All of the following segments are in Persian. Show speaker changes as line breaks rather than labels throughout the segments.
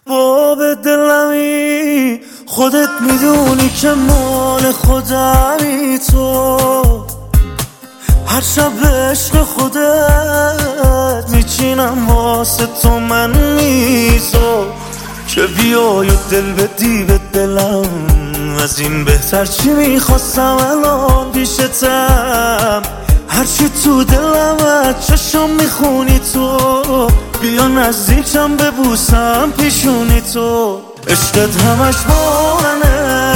باب دلمی خودت میدونی که مال خودمی تو، هر شب عشق خودت میچینم واسه تو من میزو، که بیای و دل بدی به دلم، از این بهتر چی میخواستم الان پیشتم، هرچی تو دلم از چشم میخونی تو، بیا نزدیکم ببوسم پیشونی تو، عشقت همش با منه،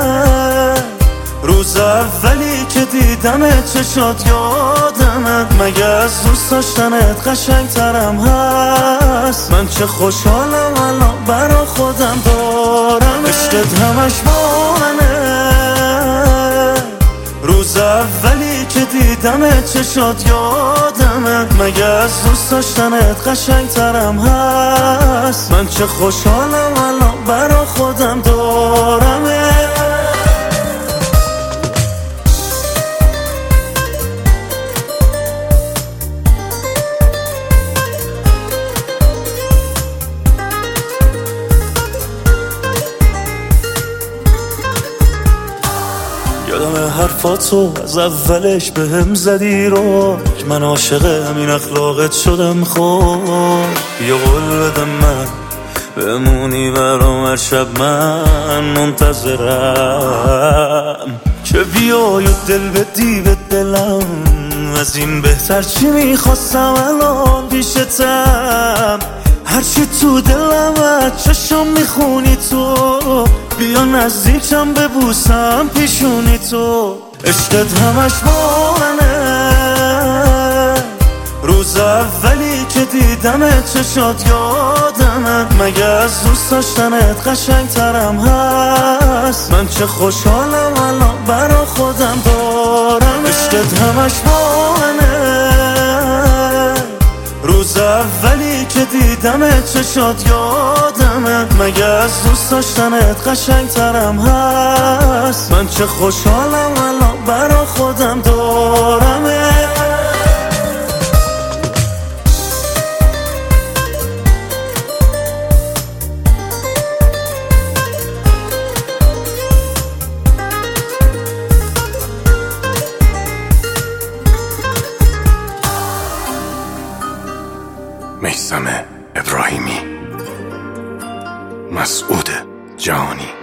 روز اولی که دیدم چشات یادمه، مگه از دوست داشتنت قشنگترم هست، من چه خوشحالم الان برا خودم دارم، عشقت همش با منه، روز اولی که دیدم چشات یادمه، مگه از دوست داشتنت قشنگترم هست، من چه خوشحالم الان برا خودم دارم. یادم حرفاتو از اولش بهم زدی رو، که من عاشق همین اخلاقت شدم، خب بیا قول بدم من بمونی برام هر شب، من منتظرم که بیای و دل بدی به دلم، از این بهتر چی میخواستم الان پیشتم، هرچی تو دلم از چشم میخونی تو، بیا نزدیکم ببوسم پیشونی تو، عشقت همش با منه، روز اولی که دیدم چشات یادمه، مگه از دوست داشتنت قشنگترم هست، من چه خوشحالم الان برا خودم دارم، عشقت همش با منه، روز اولی که دیدم چشات یادمه، مگه از دوست داشتنت قشنگترم هست، من چه خوشحالم الان برا خودم دارم.
میثم ابراهیمی، مسعود جهانی.